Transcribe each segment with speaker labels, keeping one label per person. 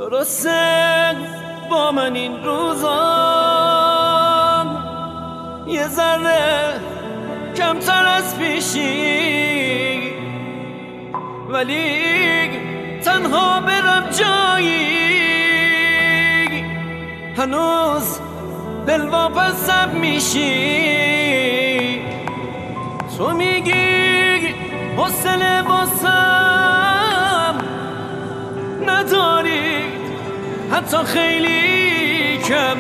Speaker 1: درسته با من این روزا یه ذره کمتر از پیشی، ولی تنها برم جایی هنوز دلواپسم میشی. تو میگی حوصله واسم نداری حتی خیلی کم،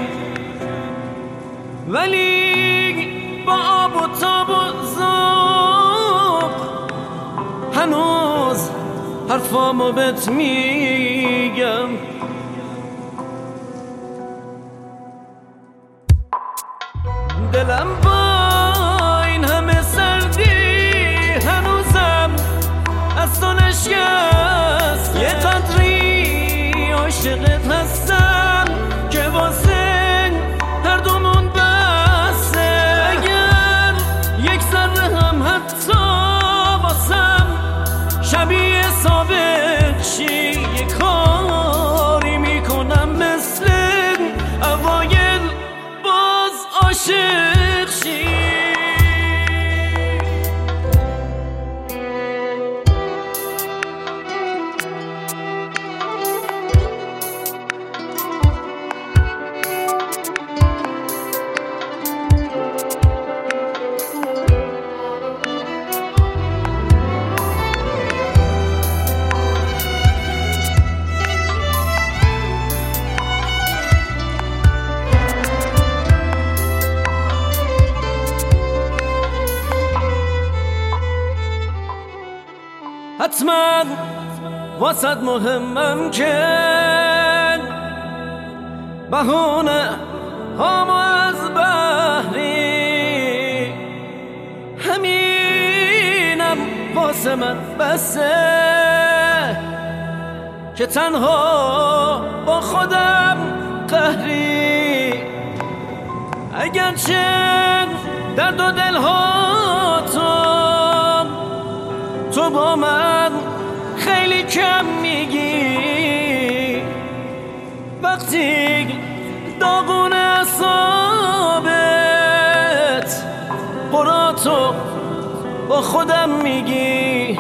Speaker 1: ولی با آب و تاب و ذوق هنوز حرفامو بهت میگم. دلم با این همه سردی هنوزم از تو نشکست، یه قدری عاشقت هستم که واسه هر دومون بسه. اگر یک ذره هم حتی واسم شبیه سابق شی، یه کاری میکنم مثل اوایل باز عاشق شی. حتما واسد مهمم که بهونه هامو از بحری، همینم واسه من بسه که تنها با خودم قهری. اگرچه درد و دلها تو با من خیلی کم میگی، وقتی داغون اعصابت قراتو با خودم میگی.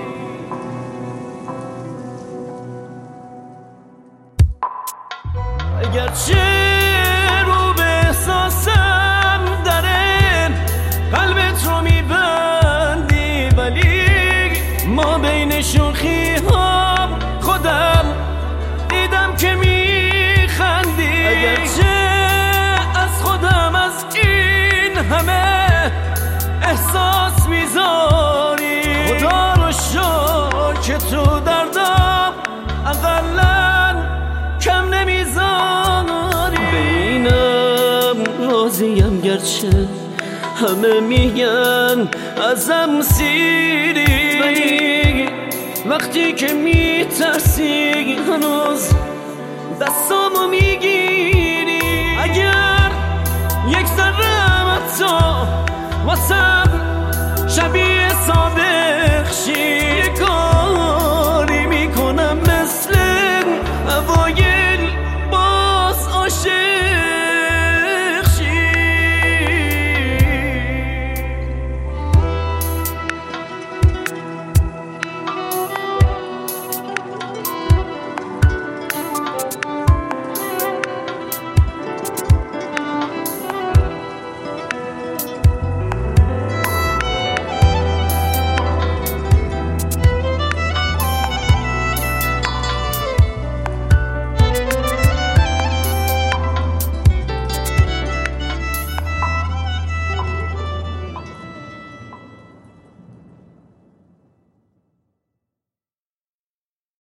Speaker 1: اگرچه رو به احساسم داره قلبت رو میبندی، ولی ما بین شوخی ها خودم دیدم که میخندی. اگرچه از خودم از این همه احساس میذاری، خدا رو شکر که تو دردم اقلن کم نمیذاری. بینم راضیم گرچه همه میگن ازم سیری، ولی وقتی که میترسی هنوز دستامو میگیری. اگر یک ذره حتی واسم شبیه سابق شی،